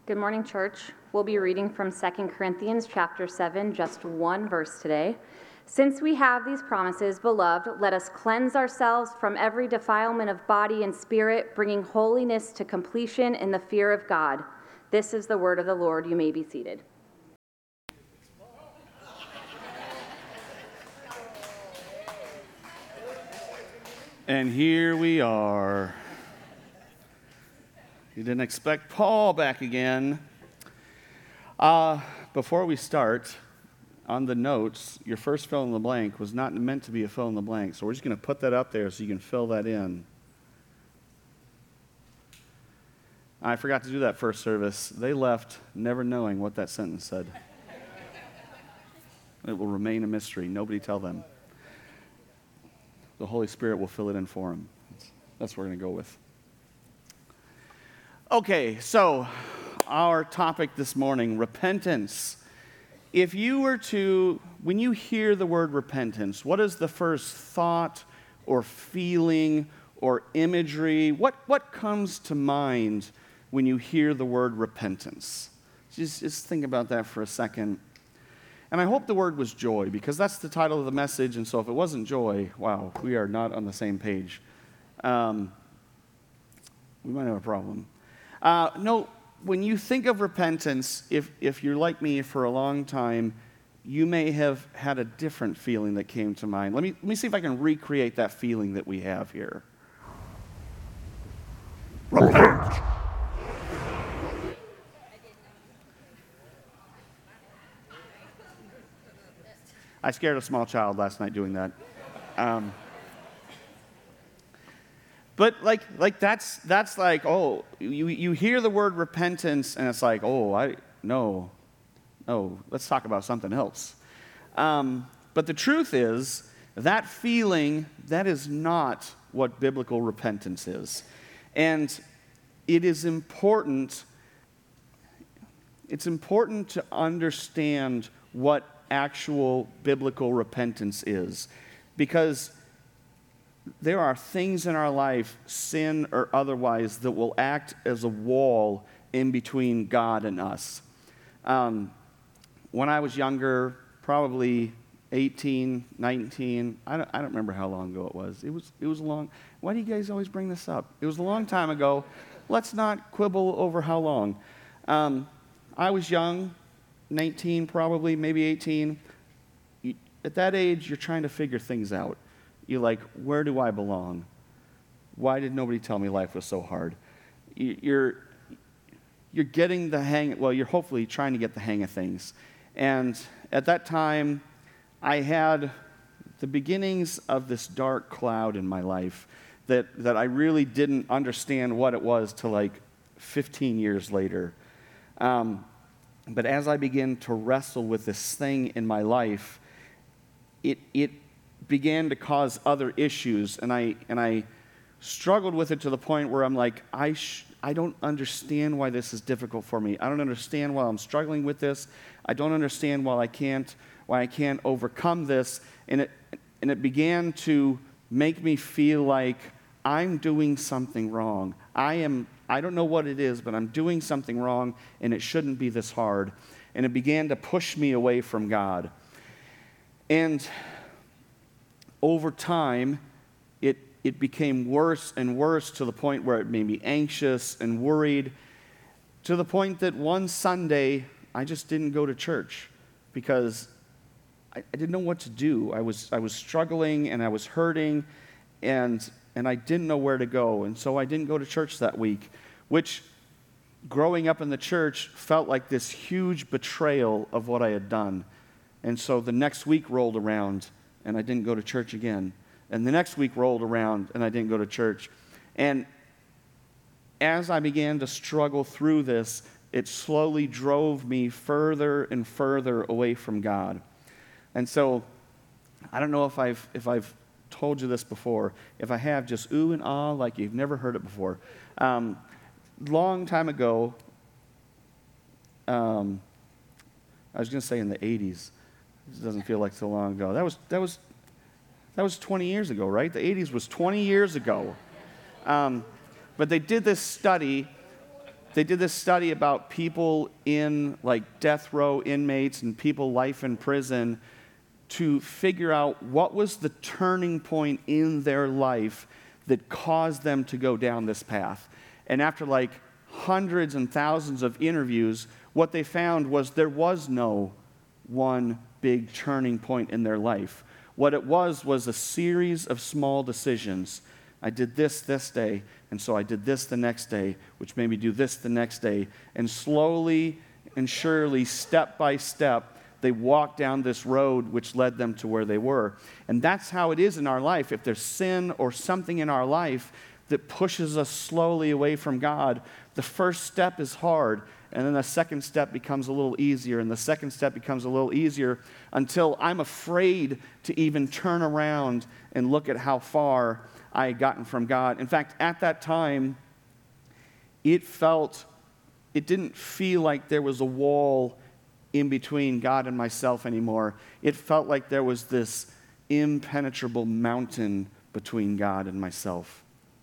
Good morning, church. We'll be reading from 2 Corinthians chapter 7, just one verse today. Since we have these promises, beloved, let us cleanse ourselves from every defilement of body and spirit, bringing holiness to completion in the fear of God. This is the word of the Lord. You may be seated. And here we are. You didn't expect Paul back again. Before we start, on the notes, your first fill in the blank was not meant to be a fill in the blank, so we're just going to put that up there so you can fill that in. I forgot to do that first service. They left never knowing what that sentence said. It will remain a mystery. Nobody tell them. The Holy Spirit will fill it in for them. That's what we're going to go with. Okay, so our topic this morning, repentance. If you were to, when you hear the word repentance, what is the first thought or feeling or imagery? What comes to mind when you hear the word repentance? Just think about that for a second. And I hope the word was joy, because that's the title of the message, and so if it wasn't joy, wow, we are not on the same page. We might have a problem. No, when you think of repentance, if you're like me for a long time, you may have had a different feeling that came to mind. Let me see if I can recreate that feeling that we have here. Repent! I scared a small child last night doing that. But like that's like, oh, you hear the word repentance and it's like, oh, no, let's talk about something else. But the truth is, that feeling, that is not what biblical repentance is. And it is important, it's important to understand what actual biblical repentance is. Because there are things in our life, sin or otherwise, that will act as a wall in between God and us. When I was younger, probably 18, 19, I don't remember how long ago it was. It was a long. Why do you guys always bring this up? It was a long time ago. Let's not quibble over how long. I was young, 19 probably, maybe 18. At that age, you're trying to figure things out. You're like, where do I belong? Why did nobody tell me life was so hard? You're getting the hang, well, you're hopefully trying to get the hang of things. And at that time, I had the beginnings of this dark cloud in my life that I really didn't understand what it was till like 15 years later. But as I began to wrestle with this thing in my life, it began to cause other issues, and I struggled with it to the point where I'm like, I don't understand why this is difficult for me. I don't understand why I'm struggling with this. I don't understand why I can't overcome this. And it began to make me feel like I'm doing something wrong. I don't know what it is, but I'm doing something wrong, and it shouldn't be this hard. And it began to push me away from God. And over time, it became worse and worse to the point where it made me anxious and worried, to the point that one Sunday, I just didn't go to church because I didn't know what to do. I was struggling and I was hurting, and I didn't know where to go. And so I didn't go to church that week, which, growing up in the church, felt like this huge betrayal of what I had done. And so the next week rolled around, and I didn't go to church again. And the next week rolled around, and I didn't go to church. And as I began to struggle through this, it slowly drove me further and further away from God. And so, I don't know if I've told you this before. If I have, just ooh and ah, like you've never heard it before. Long time ago, I was going to say in the 80s. It doesn't feel like so long ago. That was 20 years ago, right? The 80s was 20 years ago. But they did this study they did this study about people in like death row inmates and people life in prison to figure out what was the turning point in their life that caused them to go down this path. And after like hundreds and thousands of interviews, what they found was there was no one big turning point in their life. What it was a series of small decisions. I did this day, and so I did this the next day, which made me do this the next day. And slowly and surely, step by step, they walked down this road which led them to where they were. And that's how it is in our life. If there's sin or something in our life that pushes us slowly away from God, the first step is hard, and then the second step becomes a little easier, and the second step becomes a little easier until I'm afraid to even turn around and look at how far I had gotten from God. In fact, at that time, it didn't feel like there was a wall in between God and myself anymore. It felt like there was this impenetrable mountain between God and myself.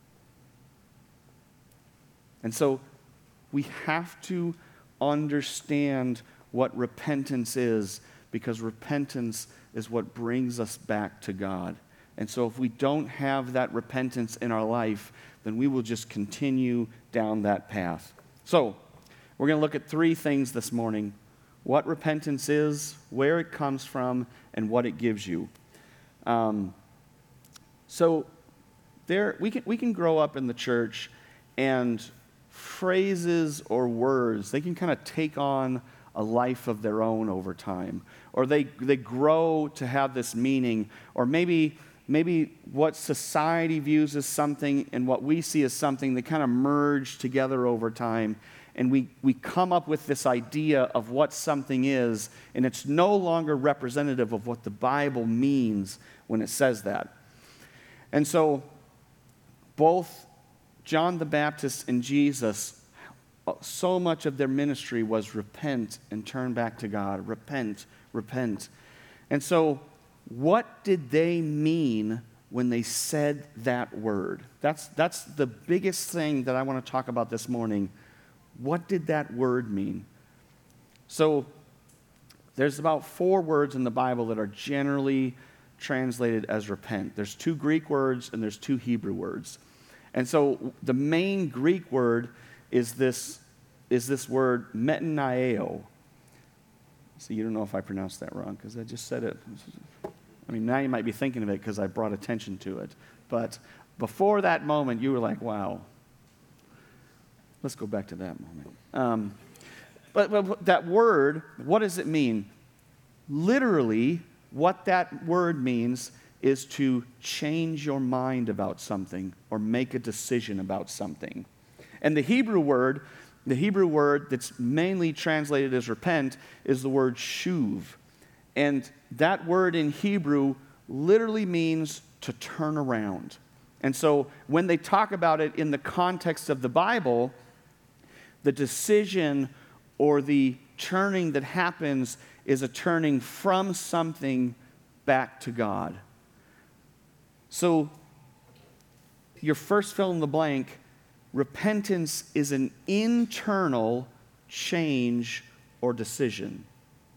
And so we have to understand what repentance is, because repentance is what brings us back to God. And so if we don't have that repentance in our life, then we will just continue down that path. So we're going to look at three things this morning: what repentance is, where it comes from, and what it gives you. So we can grow up in the church, and phrases or words, they can kind of take on a life of their own over time. Or they grow to have this meaning. Or maybe what society views as something and what we see as something, they kind of merge together over time. And we come up with this idea of what something is, and it's no longer representative of what the Bible means when it says that. And so both John the Baptist and Jesus, so much of their ministry was repent and turn back to God. Repent, repent. And so what did they mean when they said that word? That's the biggest thing that I want to talk about this morning. What did that word mean? So there's about 4 words in the Bible that are generally translated as repent. There's 2 Greek words and there's 2 Hebrew words. And so the main Greek word is this word metanoeo. So you don't know if I pronounced that wrong because I just said it. I mean, now you might be thinking of it because I brought attention to it. But before that moment, you were like, wow. Let's go back to that moment. But that word, what does it mean? Literally, what that word means is to change your mind about something or make a decision about something. And the Hebrew word that's mainly translated as repent is the word shuv. And that word in Hebrew literally means to turn around. And so when they talk about it in the context of the Bible, the decision or the turning that happens is a turning from something back to God. So your first fill in the blank, repentance is an internal change or decision.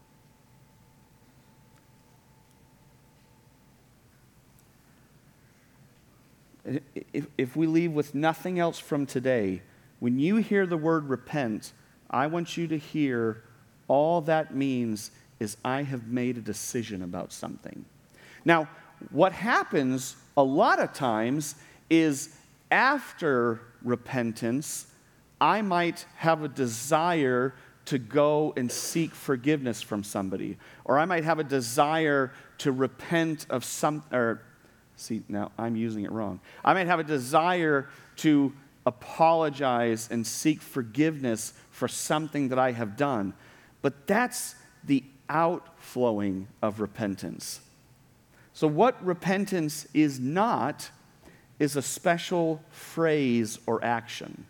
If we leave with nothing else from today, when you hear the word repent, I want you to hear all that means is I have made a decision about something. Now, what happens a lot of times is after repentance, I might have a desire to go and seek forgiveness from somebody. Or I might have a desire to repent of see, now I'm using it wrong. I might have a desire to apologize and seek forgiveness for something that I have done. But that's the outflowing of repentance. So what repentance is not is a special phrase or action.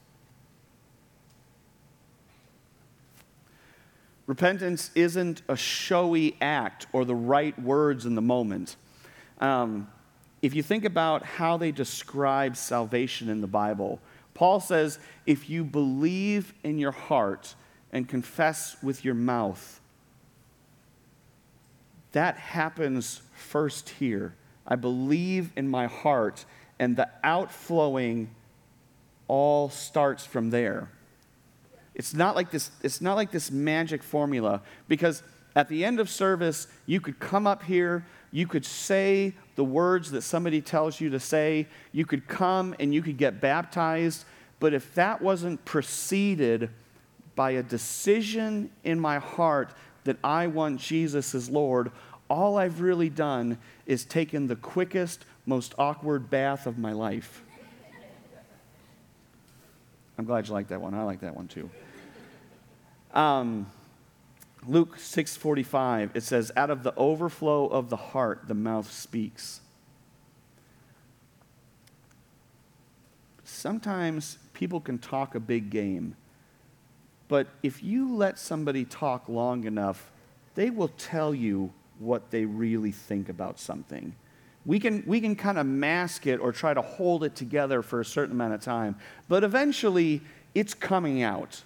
Repentance isn't a showy act or the right words in the moment. If you think about how they describe salvation in the Bible, Paul says, if you believe in your heart and confess with your mouth, that happens first here. I believe in my heart, and the outflowing all starts from there. It's not like this magic formula, because at the end of service, you could come up here, you could say the words that somebody tells you to say, you could come and you could get baptized, but if that wasn't preceded by a decision in my heart that I want Jesus as Lord, all I've really done is taken the quickest, most awkward bath of my life. I'm glad you like that one. I like that one too. Luke 6:45, it says, out of the overflow of the heart, the mouth speaks. Sometimes people can talk a big game, but if you let somebody talk long enough, they will tell you what they really think about something. We can kind of mask it or try to hold it together for a certain amount of time, but eventually it's coming out.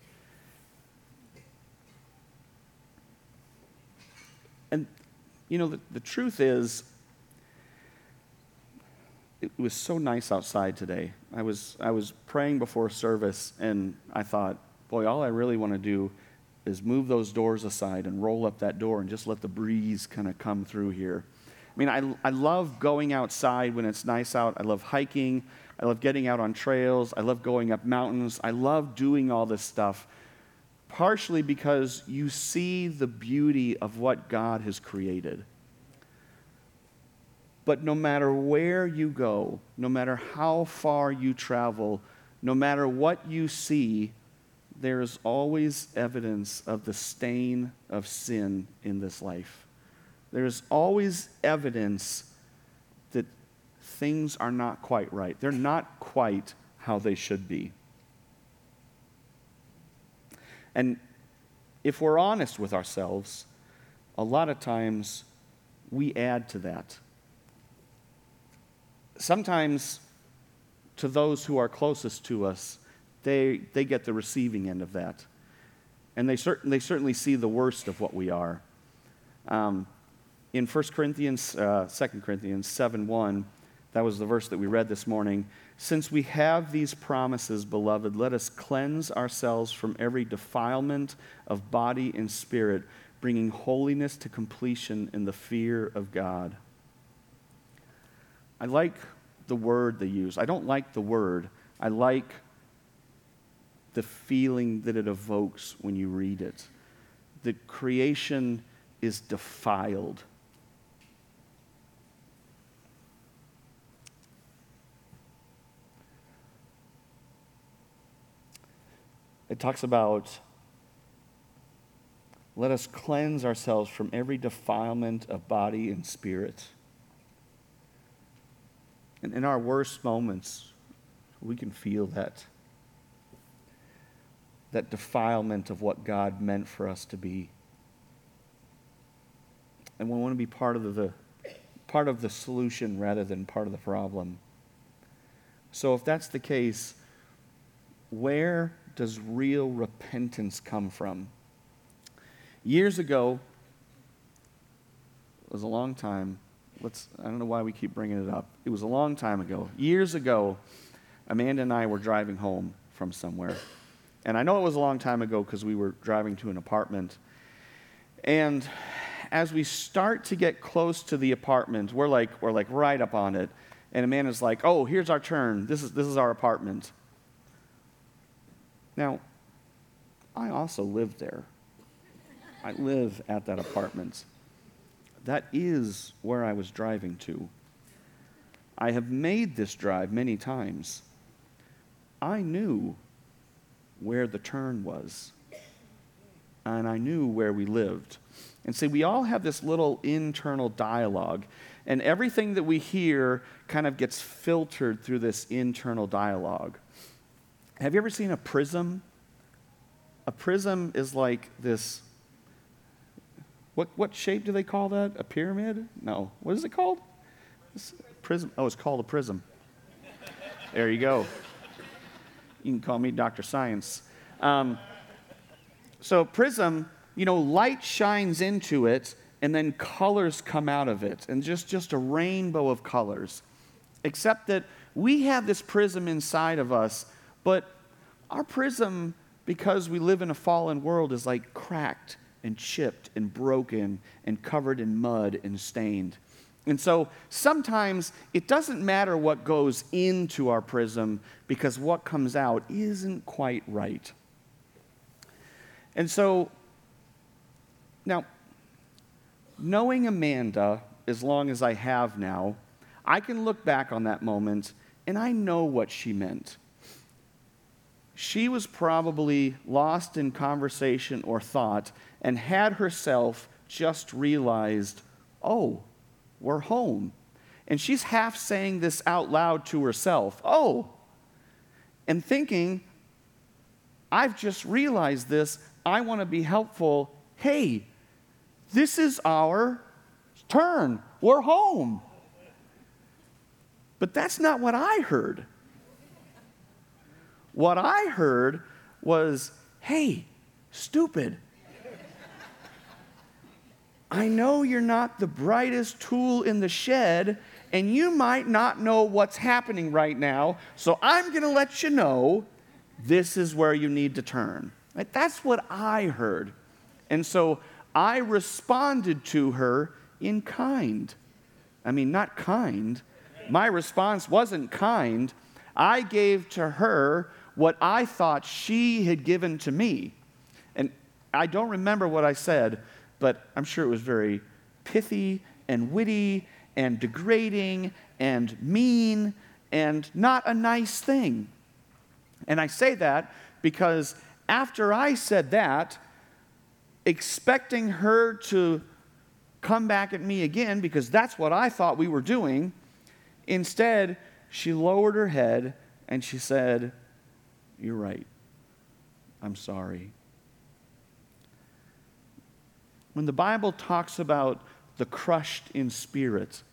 And, you know, the truth is, it was so nice outside today. I was praying before service, and I thought, boy, all I really want to do is move those doors aside and roll up that door and just let the breeze kind of come through here. I mean, I love going outside when it's nice out. I love hiking. I love getting out on trails. I love going up mountains. I love doing all this stuff, partially because you see the beauty of what God has created. But no matter where you go, no matter how far you travel, no matter what you see, there is always evidence of the stain of sin in this life. There is always evidence that things are not quite right. They're not quite how they should be. And if we're honest with ourselves, a lot of times we add to that. Sometimes to those who are closest to us, they get the receiving end of that. And they certainly see the worst of what we are. In 2 Corinthians 7:1, that was the verse that we read this morning. Since we have these promises, beloved, let us cleanse ourselves from every defilement of body and spirit, bringing holiness to completion in the fear of God. I like the word they use. I don't like the word. I like the feeling that it evokes when you read it. That creation is defiled. It talks about, let us cleanse ourselves from every defilement of body and spirit. And in our worst moments, we can feel that defilement of what God meant for us to be. And we want to be part of the solution rather than part of the problem. So if that's the case, where does real repentance come from? Years ago, it was a long time. I don't know why we keep bringing it up. It was a long time ago. Years ago, Amanda and I were driving home from somewhere. And I know it was a long time ago because we were driving to an apartment. And as we start to get close to the apartment, we're like right up on it. And Amanda's like, "Oh, here's our turn. This is our apartment." Now, I also live there. I live at that apartment. That is where I was driving to. I have made this drive many times. I knew where the turn was, and I knew where we lived. And see, we all have this little internal dialogue, and everything that we hear kind of gets filtered through this internal dialogue. Have you ever seen a prism? A prism is like this. What shape do they call that? A pyramid? No. What is it called? Prism. Oh, it's called a prism. There you go. You can call me Dr. Science. So prism, light shines into it, and then colors come out of it, and just a rainbow of colors. Except that we have this prism inside of us, but our prism, because we live in a fallen world, is like cracked and chipped and broken and covered in mud and stained. And so sometimes it doesn't matter what goes into our prism, because what comes out isn't quite right. And so, now, knowing Amanda as long as I have now, I can look back on that moment and I know what she meant. She was probably lost in conversation or thought and had herself just realized, oh, we're home. And she's half saying this out loud to herself, oh, and thinking, I've just realized this, I want to be helpful. Hey, this is our turn. We're home. But that's not what I heard. What I heard was, hey, stupid. I know you're not the brightest tool in the shed, and you might not know what's happening right now, so I'm going to let you know this is where you need to turn. Right? That's what I heard. And so I responded to her in kind. I mean, not kind. My response wasn't kind. I gave to her what I thought she had given to me. And I don't remember what I said, but I'm sure it was very pithy and witty and degrading and mean and not a nice thing. And I say that because after I said that, expecting her to come back at me again, because that's what I thought we were doing, instead, she lowered her head and she said, "You're right. I'm sorry." When the Bible talks about the crushed in spirit,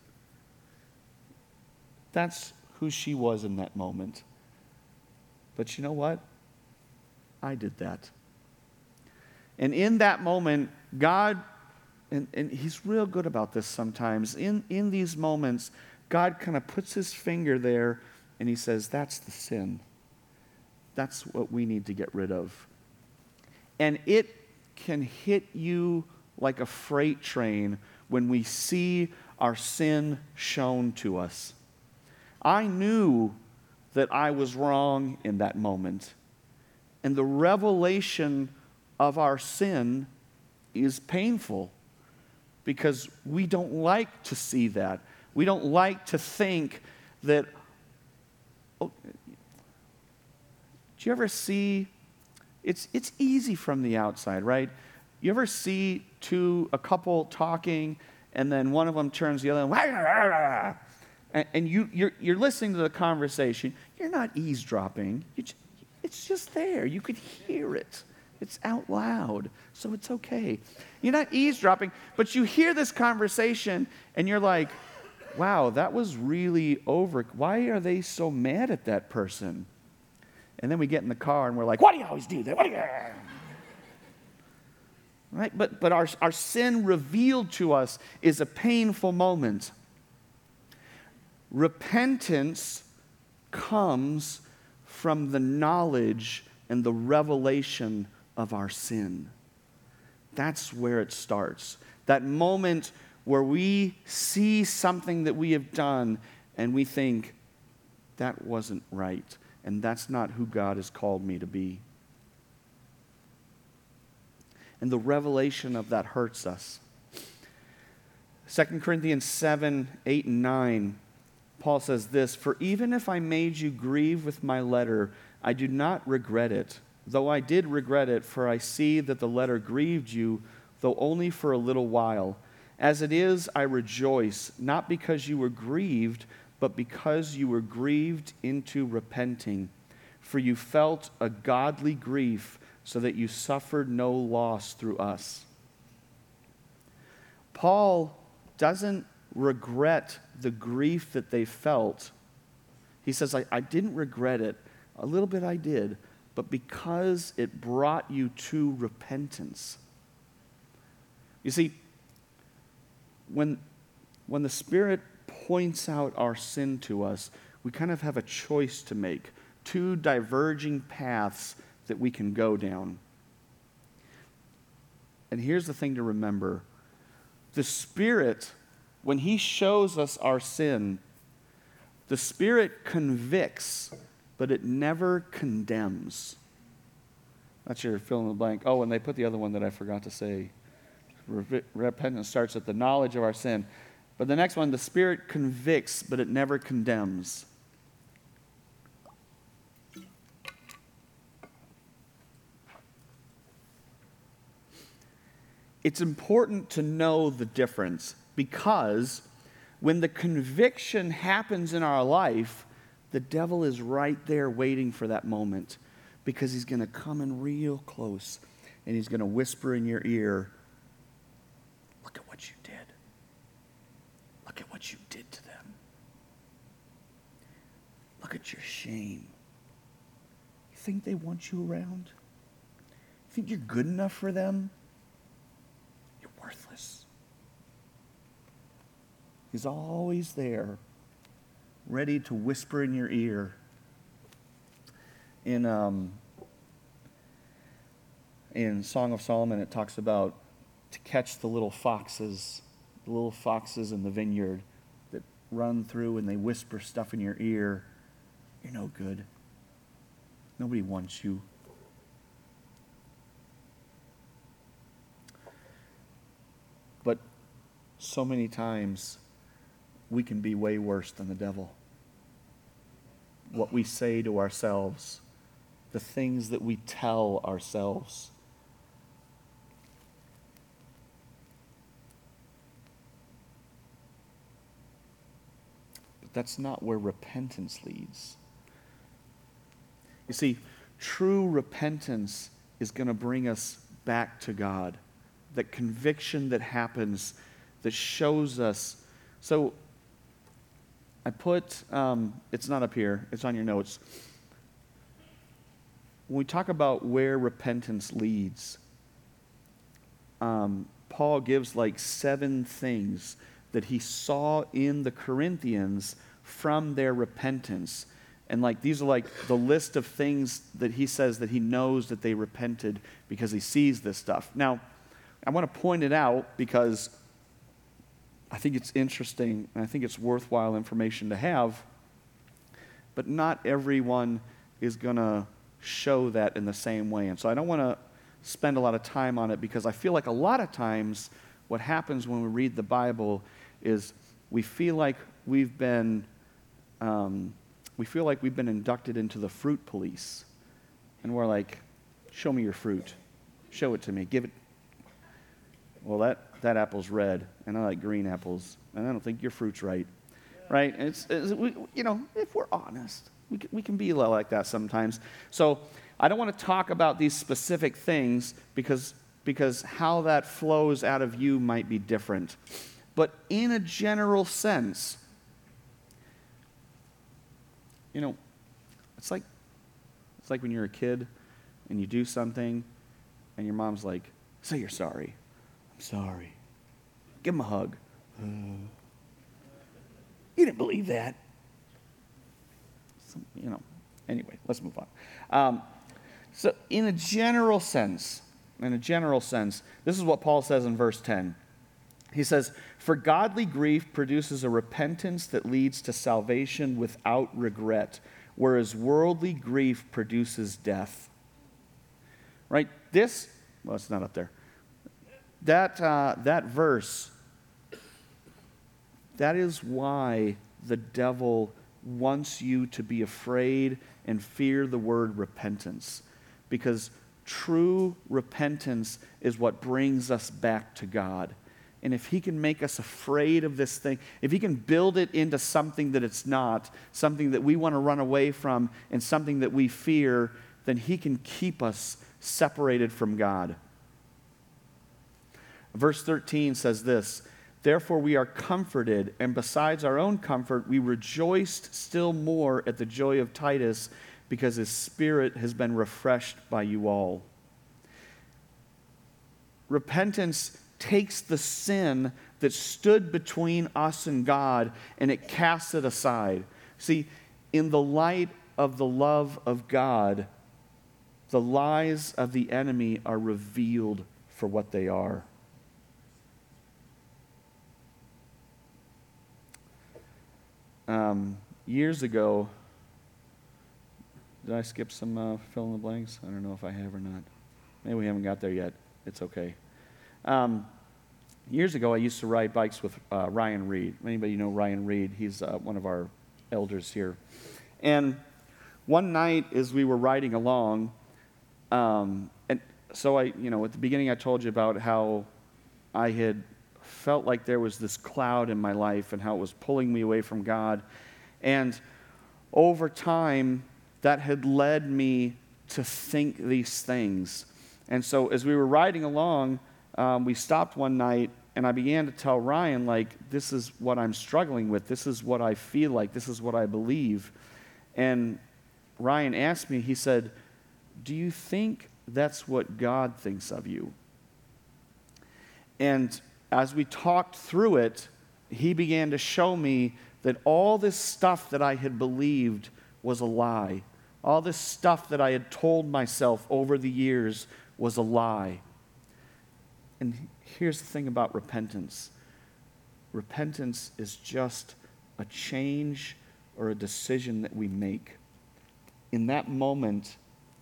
that's who she was in that moment. But you know what? I did that. And in that moment, God, and He's real good about this sometimes, in these moments, God kind of puts His finger there and He says, that's the sin. That's what we need to get rid of. And it can hit you like a freight train when we see our sin shown to us. I knew that I was wrong in that moment. And the revelation of our sin is painful because we don't like to see that. We don't like to think that. Oh, do you ever see? It's easy from the outside, right? You ever see a couple talking, and then one of them turns the other one, and you're listening to the conversation. You're not eavesdropping. It's just there. You could hear it. It's out loud, so it's okay. You're not eavesdropping, but you hear this conversation, and you're like, wow, that was really over. Why are they so mad at that person? And then we get in the car, and we're like, why do you always do that? What do you... Right? But our sin revealed to us is a painful moment. Repentance comes from the knowledge and the revelation of our sin. That's where it starts. That moment where we see something that we have done and we think, that wasn't right, and that's not who God has called me to be. And the revelation of that hurts us. 2 Corinthians 7, 8, and 9, Paul says this, "For even if I made you grieve with my letter, I do not regret it, though I did regret it, for I see that the letter grieved you, though only for a little while. As it is, I rejoice, not because you were grieved, but because you were grieved into repenting. For you felt a godly grief, so that you suffered no loss through us." Paul doesn't regret the grief that they felt. He says, I didn't regret it, A little bit I did, but because it brought you to repentance. You see, when the Spirit points out our sin to us, we kind of have a choice to make, two diverging paths that we can go down. And here's the thing to remember. The Spirit, when He shows us our sin, the Spirit convicts, but it never condemns. That's your fill in the blank. Oh, and they put the other one that I forgot to say. Repentance starts at the knowledge of our sin. But the next one, the Spirit convicts, but it never condemns. It's important to know the difference, because when the conviction happens in our life, the devil is right there waiting for that moment, because he's going to come in real close and he's going to whisper in your ear, look at what you did. Look at what you did to them. Look at your shame. You think they want you around? You think you're good enough for them? You're worthless. He's always there, ready to whisper in your ear. In Song of Solomon, it talks about to catch the little foxes in the vineyard that run through and they whisper stuff in your ear. You're no good. Nobody wants you. But so many times, we can be way worse than the devil. What we say to ourselves, the things that we tell ourselves. But that's not where repentance leads. You see, true repentance is going to bring us back to God. That conviction that happens, that shows us. So, I put, it's not up here, it's on your notes. When we talk about where repentance leads, Paul gives like 7 things that he saw in the Corinthians from their repentance. And like these are like the list of things that he says that he knows that they repented because he sees this stuff. Now, I want to point it out because I think it's interesting and I think it's worthwhile information to have, but not everyone is going to show that in the same way. And so I don't want to spend a lot of time on it because I feel like a lot of times what happens when we read the Bible is we feel like we've been inducted into the fruit police. And we're like, show me your fruit. Show it to me. Give it. Well, that apple's red, and I like green apples, and I don't think your fruit's right. Right? And if we're honest, we can be like that sometimes. So I don't want to talk about these specific things because how that flows out of you might be different. But in a general sense, it's like when you're a kid and you do something and your mom's like, say you're sorry. I'm sorry. Give him a hug. You didn't believe that. Anyway, let's move on. So in a general sense, this is what Paul says in verse 10. He says, for godly grief produces a repentance that leads to salvation without regret, whereas worldly grief produces death. Right? It's not up there. That verse, that is why the devil wants you to be afraid and fear the word repentance. Because true repentance is what brings us back to God. And if he can make us afraid of this thing, if he can build it into something that it's not, something that we want to run away from, and something that we fear, then he can keep us separated from God. Verse 13 says this, therefore we are comforted, and besides our own comfort, we rejoiced still more at the joy of Titus, because His Spirit has been refreshed by you all. Repentance takes the sin that stood between us and God and it casts it aside. See, in the light of the love of God, the lies of the enemy are revealed for what they are. Years ago, did I skip some fill in the blanks? I don't know if I have or not. Maybe we haven't got there yet. It's okay. Years ago, I used to ride bikes with Ryan Reed. Anybody know Ryan Reed? He's one of our elders here. And one night, as we were riding along, and so at the beginning, I told you about how I had felt like there was this cloud in my life and how it was pulling me away from God. And over time, that had led me to think these things. And so as we were riding along, we stopped one night, and I began to tell Ryan, this is what I'm struggling with. This is what I feel like. This is what I believe. And Ryan asked me, he said, "Do you think that's what God thinks of you?" And as we talked through it, he began to show me that all this stuff that I had believed was a lie. All this stuff that I had told myself over the years was a lie. And here's the thing about repentance. Repentance is just a change or a decision that we make. In that moment,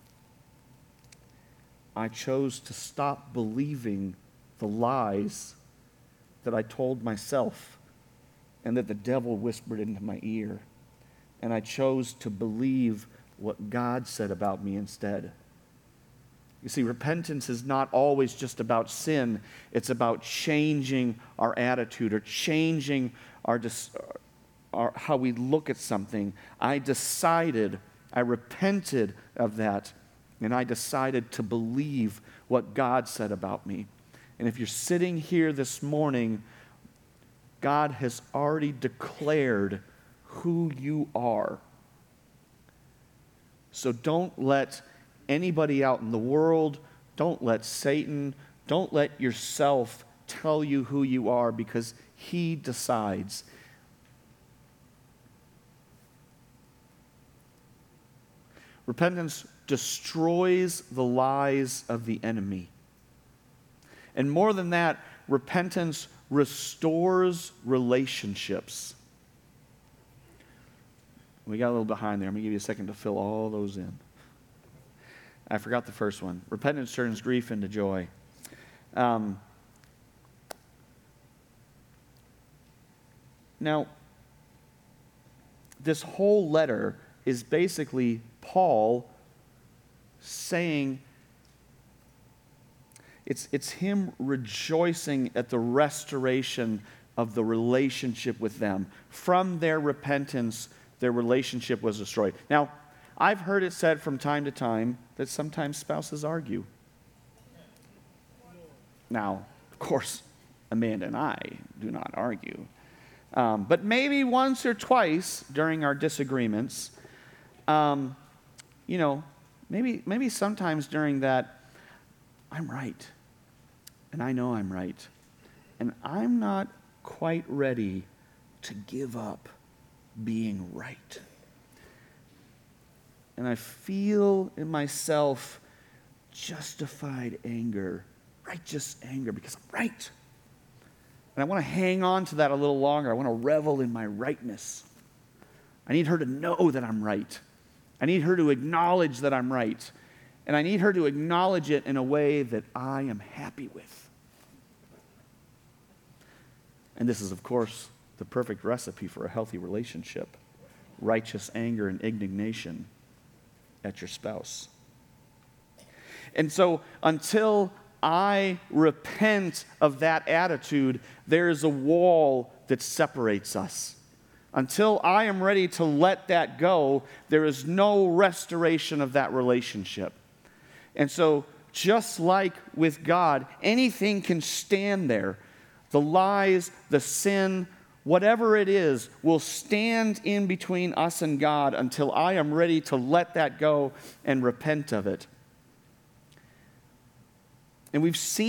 I chose to stop believing the lies that I told myself and that the devil whispered into my ear. And I chose to believe what God said about me instead. You see, repentance is not always just about sin. It's about changing our attitude or changing our how we look at something. I repented of that, and I decided to believe what God said about me. And if you're sitting here this morning, God has already declared who you are. So don't let anybody out in the world, don't let Satan, don't let yourself tell you who you are, because he decides. Repentance destroys the lies of the enemy. And more than that, repentance restores relationships. We got a little behind there. I'm going to give you a second to fill all those in. I forgot the first one. Repentance turns grief into joy. Now, this whole letter is basically Paul saying, it's him rejoicing at the restoration of the relationship with them. From their repentance, their relationship was destroyed. Now, I've heard it said from time to time that sometimes spouses argue. Now, of course, Amanda and I do not argue. But maybe once or twice during our disagreements, maybe sometimes during that, I'm right. And I know I'm right. And I'm not quite ready to give up being right. And I feel in myself justified anger, righteous anger, because I'm right. And I want to hang on to that a little longer. I want to revel in my rightness. I need her to know that I'm right. I need her to acknowledge that I'm right. And I need her to acknowledge it in a way that I am happy with. And this is, of course, the perfect recipe for a healthy relationship. Righteous anger and indignation at your spouse. And so until I repent of that attitude, there is a wall that separates us. Until I am ready to let that go, there is no restoration of that relationship. And so, just like with God, anything can stand there. The lies, the sin, whatever it is, will stand in between us and God until I am ready to let that go and repent of it. And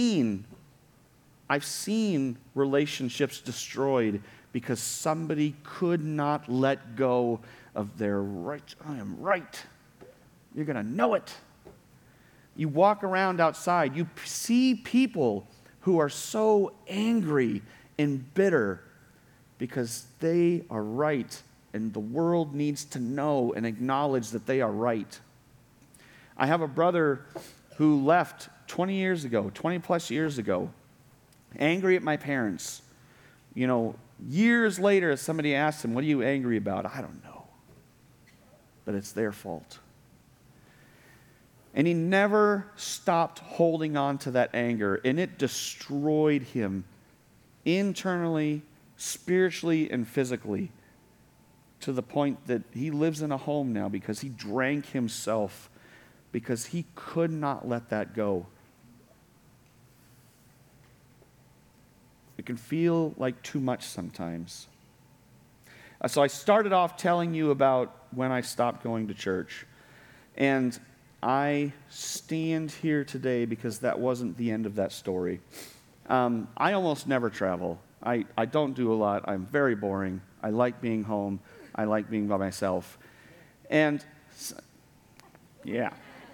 I've seen relationships destroyed because somebody could not let go of their right. I am right. You're going to know it. You walk around outside, you see people who are so angry and bitter because they are right, and the world needs to know and acknowledge that they are right. I have a brother who left 20 plus years ago, angry at my parents. Years later, somebody asked him, "What are you angry about?" "I don't know." But it's their fault. And he never stopped holding on to that anger, and it destroyed him internally, spiritually, and physically, to the point that he lives in a home now because he drank himself, because he could not let that go. It can feel like too much sometimes. So I started off telling you about when I stopped going to church. And I stand here today because that wasn't the end of that story. I almost never travel. I don't do a lot. I'm very boring. I like being home. I like being by myself. And, yeah.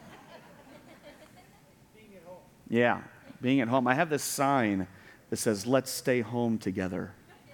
Yeah, being at home. I have this sign that says, "Let's stay home together."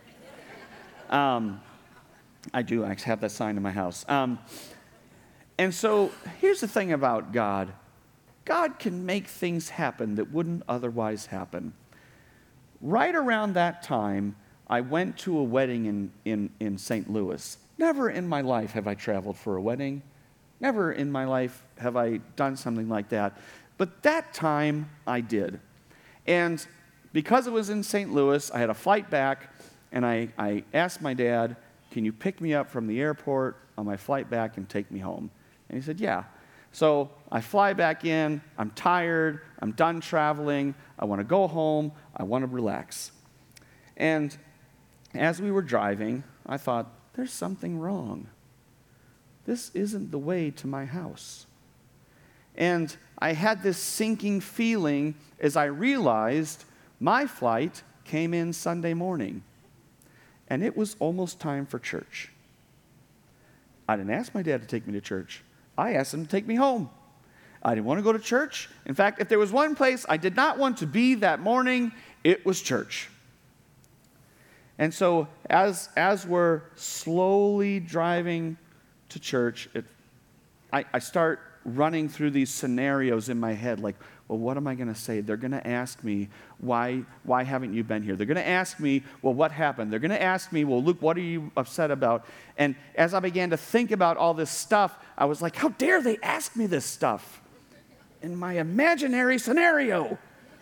I do actually have that sign in my house. And so here's the thing about God. God can make things happen that wouldn't otherwise happen. Right around that time, I went to a wedding in St. Louis. Never in my life have I traveled for a wedding. Never in my life have I done something like that. But that time, I did. And because it was in St. Louis, I had a flight back, and I asked my dad, "Can you pick me up from the airport on my flight back and take me home?" And he said, "Yeah." So I fly back in. I'm tired. I'm done traveling. I want to go home. I want to relax. And as we were driving, I thought, there's something wrong. This isn't the way to my house. And I had this sinking feeling as I realized my flight came in Sunday morning, and it was almost time for church. I didn't ask my dad to take me to church. I asked him to take me home. I didn't want to go to church. In fact, if there was one place I did not want to be that morning, it was church. And so as we're slowly driving to church, I start running through these scenarios in my head, like, well, what am I going to say? They're going to ask me, why haven't you been here? They're going to ask me, well, what happened? They're going to ask me, well, Luke, what are you upset about? And as I began to think about all this stuff, I was like, how dare they ask me this stuff in my imaginary scenario?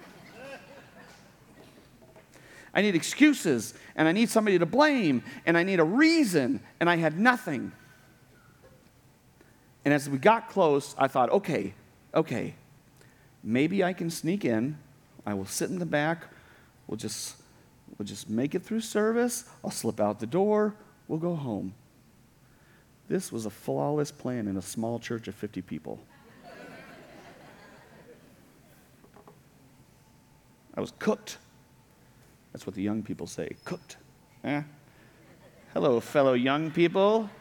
I need excuses, and I need somebody to blame, and I need a reason, and I had nothing. And as we got close, I thought, okay, maybe I can sneak in. I will sit in the back. We'll just make it through service. I'll slip out the door. We'll go home. This was a flawless plan in a small church of 50 people. I was cooked. That's what the young people say, cooked. Hello, fellow young people.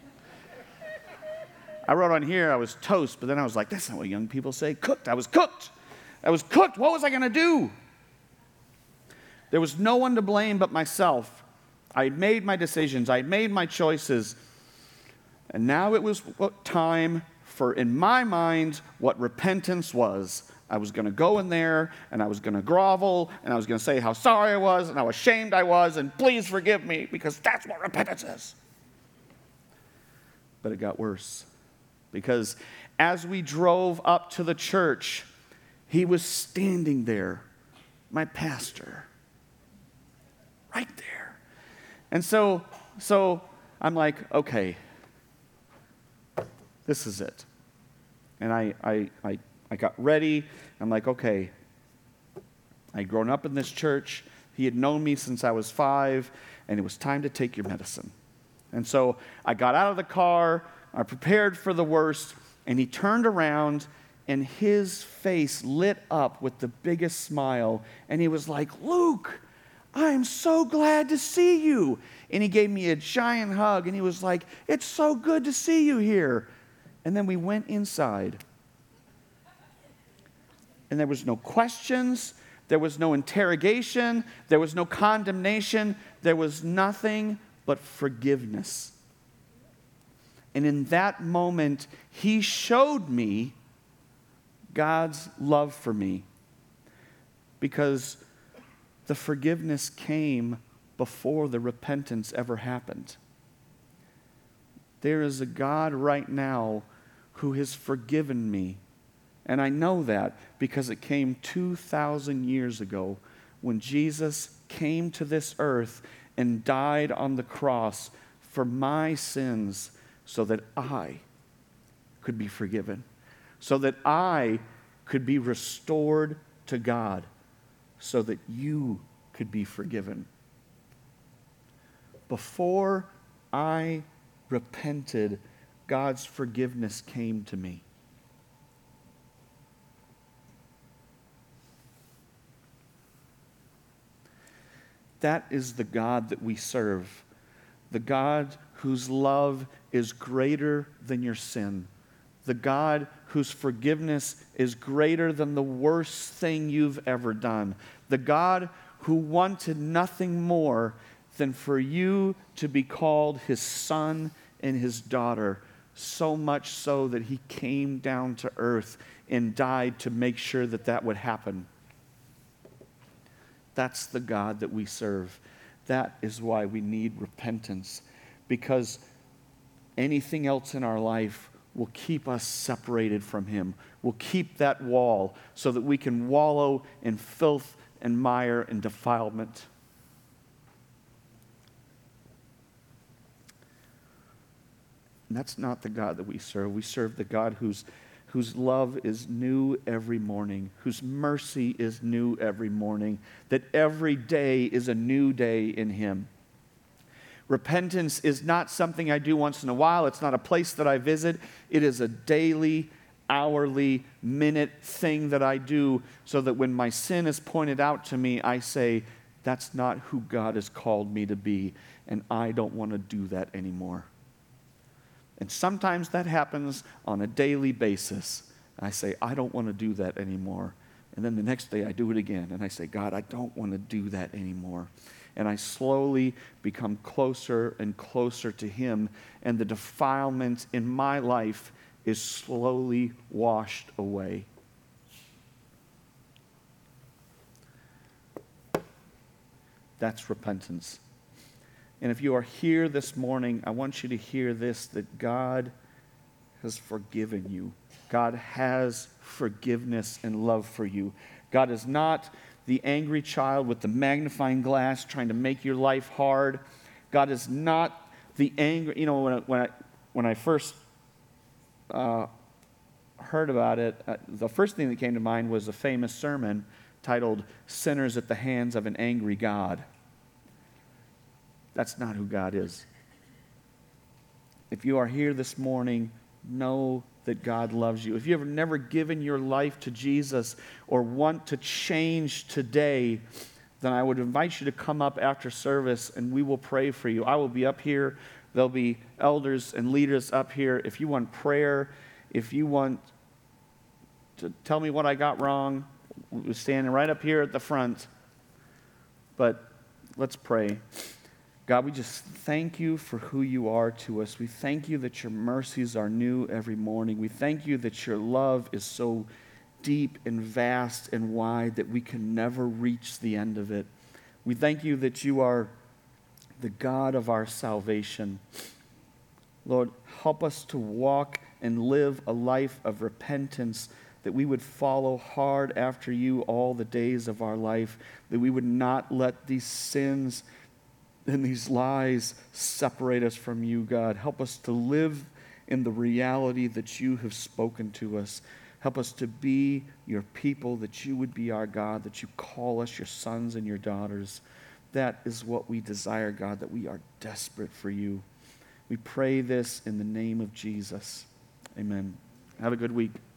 I wrote on here I was toast, but then I was like, that's not what young people say. Cooked. I was cooked. What was I going to do? There was no one to blame but myself. I had made my decisions. I had made my choices. And now it was time for, in my mind, what repentance was. I was going to go in there, and I was going to grovel, and I was going to say how sorry I was, and how ashamed I was, and please forgive me, because that's what repentance is. But it got worse. Because as we drove up to the church, he was standing there, my pastor, right there. And so I'm like, okay, this is it. And I got ready. I'm like, okay, I'd grown up in this church. He had known me since I was 5, and it was time to take your medicine. And so I got out of the car, I prepared for the worst, and he turned around, and his face lit up with the biggest smile, and he was like, "Luke, I'm so glad to see you." And he gave me a giant hug, and he was like, "It's so good to see you here." And then we went inside. And there was no questions, there was no interrogation, there was no condemnation, there was nothing but forgiveness. And in that moment, he showed me God's love for me, because the forgiveness came before the repentance ever happened. There is a God right now who has forgiven me. And I know that because it came 2,000 years ago when Jesus came to this earth and died on the cross for my sins so that I could be forgiven, so that I could be restored to God, so that you could be forgiven. Before I repented, God's forgiveness came to me. That is the God that we serve, the God whose love is greater than your sin, the God whose forgiveness is greater than the worst thing you've ever done, the God who wanted nothing more than for you to be called his son and his daughter, so much so that he came down to earth and died to make sure that that would happen. That's the God that we serve. That is why we need repentance, because anything else in our life will keep us separated from him, will keep that wall so that we can wallow in filth and mire and defilement. And that's not the God that we serve. We serve the God whose love is new every morning, whose mercy is new every morning, that every day is a new day in him. Repentance is not something I do once in a while. It's not a place that I visit. It is a daily, hourly, minute thing that I do so that when my sin is pointed out to me, I say, that's not who God has called me to be, and I don't want to do that anymore. And sometimes that happens on a daily basis. I say, I don't want to do that anymore. And then the next day I do it again, and I say, God, I don't want to do that anymore. And I slowly become closer and closer to him, and the defilement in my life is slowly washed away. That's repentance. And if you are here this morning, I want you to hear this, that God has forgiven you. God has forgiveness and love for you. God is not the angry child with the magnifying glass trying to make your life hard. God is not the angry, when I first heard about it, the first thing that came to mind was a famous sermon titled "Sinners at the Hands of an Angry God." That's not who God is. If you are here this morning, know that God loves you. If you have never given your life to Jesus or want to change today, then I would invite you to come up after service and we will pray for you. I will be up here. There'll be elders and leaders up here. If you want prayer, if you want to tell me what I got wrong, we're standing right up here at the front. But let's pray. God, we just thank you for who you are to us. We thank you that your mercies are new every morning. We thank you that your love is so deep and vast and wide that we can never reach the end of it. We thank you that you are the God of our salvation. Lord, help us to walk and live a life of repentance, that we would follow hard after you all the days of our life, that we would not let these sins and these lies separate us from you, God. Help us to live in the reality that you have spoken to us. Help us to be your people, that you would be our God, that you call us your sons and your daughters. That is what we desire, God, that we are desperate for you. We pray this in the name of Jesus. Amen. Have a good week.